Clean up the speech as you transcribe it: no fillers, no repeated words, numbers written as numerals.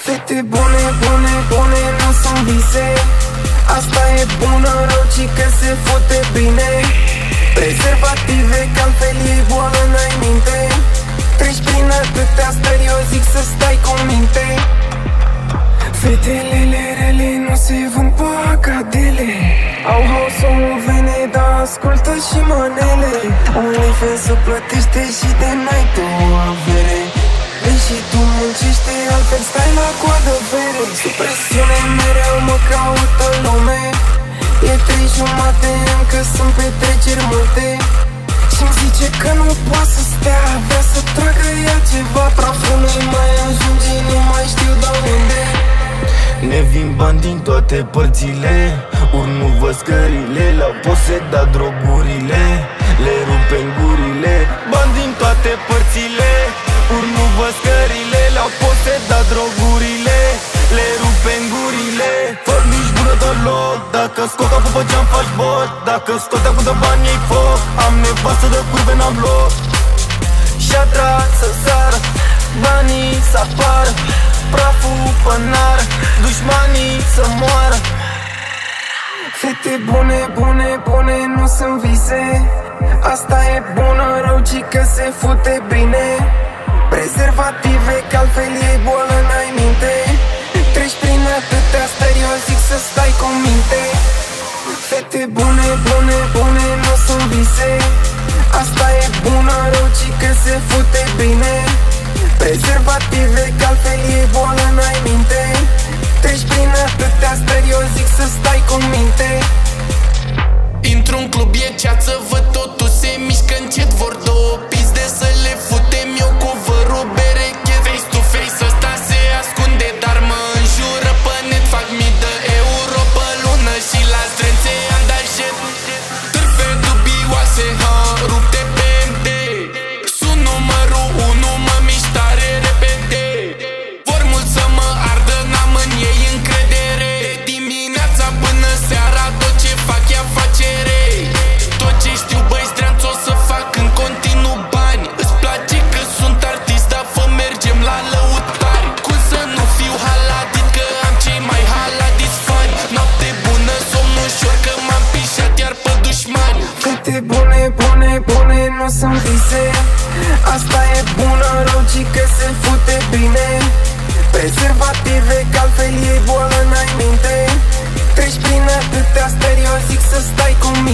Fete bune, bune, bune, nu sunt vise. Asta e bună, rău, ci că se fute bine. Prezervative, că altfel e boală, n-ai minte. Treci prin atâtea stări, eu zic să stai cu minte. Fetelele rele nu se vând pe acadele. Au house-ul în vene, dar ascultă și manele. OnlyFans să plătește și de n-ai tu avere. Și tu muncește, altfel stai la coadă vere. Sub presiune mereu mă caută lume. E 3:30, încă sunt petreceri multe. Și-mi zice că nu poate să stea, vrea să tragă ea ceva. Praful nu-i mai ajunge, nu mai știu de unde. Ne vin bani din toate părțile, urnu vă scările. Le-au posedat drogurile, le rupe-n gurile. Bani din toate părțile, urnu vă scările. Le-au posedat drogurile, le rupe-n gurile. Fă nici bună deloc, dacă scot apă pe geam faci bot. Dacă scot acum de bani ei foc. Am nevastă de curve, n-am loc. Și-a tras să sară, banii să apară. Praful pe nară, dușmanii să moară. Fete bune, bune, bune, nu sunt vise. Asta e bună, rău, ci că se fute bine. Prezervative, că altfel e boală, n-ai minte. Treci prin atâtea stări, eu zic să stai cu minte. Fete bune, bune, bune, nu sunt vise. Asta e bună, rău, ci că se fute bine. Prezervative, că altfel e boală, n-ai minte. Treci prin atâtea stări, eu zic să stai cu minte. Intru-n club, e ceață, văd totul se mișcă încet. Vor două pizde să le futem eu cu vărul bereche. Face to face, ăsta se ascunde, dar mă înjură pe net. Fac mii de euro pe lună și la zdrențe am dat jet. Târfe dubioase, rupte PMD. Sunt numărul 1, mă mișc tare repede. Vor mult să mă ardă, n-am în ei încredere. Dimineața până seara tot ce fac e afacere. Tot ce știu, băi, streanț, o să fac în continuu bani. Îți place că sunt artist, dar fă mergem la lăutari. Cum să nu fiu haladit, că am cei mai haladiți fani. Noapte bună, somn ușor, că m-am pișat iar pe dușmani. Fete bune, bune, bune, nu sunt vise. Asta e bună, rău, ci că se fute bine. Prezervative, că altfel e boală, n-ai minte. Treci prin atâtea stări, eu zic să stai cu mine.